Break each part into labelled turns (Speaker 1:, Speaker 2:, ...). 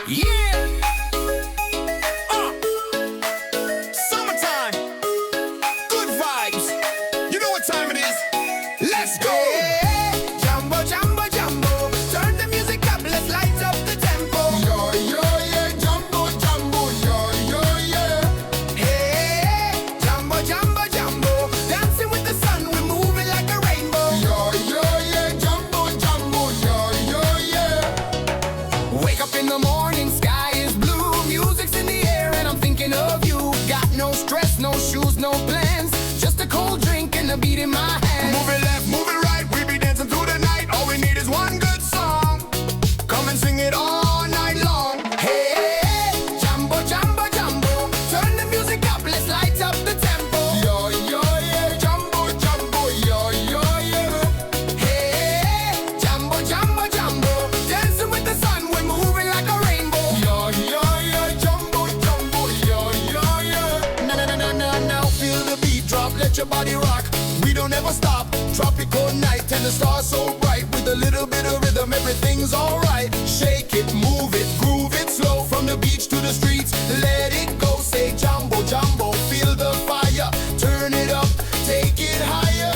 Speaker 1: Yeah. Summertime. Good vibes. You know what time it is. Let's go.
Speaker 2: Hey, jumbo, jumbo, jumbo. Turn the music up, let's light up the tempo.
Speaker 3: Yo, yo, yeah, jumbo, jumbo, yo, yo, yeah.
Speaker 2: Hey, jumbo, jumbo, jumbo. Dancing with the sun, we're moving like a rainbow.
Speaker 3: Yo, yo, yeah, jumbo, jumbo, yo, yo, yeah.
Speaker 2: Wake up in the morning, sky is blue. Music's in the air and I'm thinking of you. Got no stress, no shoes, no plans. Just a cold drink and a beat in my hand.
Speaker 1: Move it left, move it right. We be dancing through the night. All we need is one good song. Come and sing it all night long.
Speaker 2: Hey, jumbo, jumbo, jumbo. Turn the music up, let's light up the tempo.
Speaker 3: Yo, yo, yeah, jumbo, jumbo, yo, yo, yeah.
Speaker 2: Hey, jumbo, jumbo, jumbo. Dancing with the sun, we're moving like a rainbow.
Speaker 3: Yo, yo, yeah, jumbo, jumbo, yo, yo, yeah.
Speaker 1: Na na na na na now. Feel the beat drop, let your body rock. We don't ever stop. Tropical night and the stars so bright. With a little bit of rhythm, everything's alright. Shake it, move it, groove it slow. From the beach to the streets, let it go. Say jumbo, jumbo, feel the fire. Turn it up, take it higher.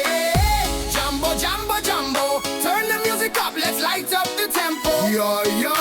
Speaker 2: Hey, jumbo, jumbo, jumbo. Turn the music up, let's light up the tempo.
Speaker 1: Yo, yo,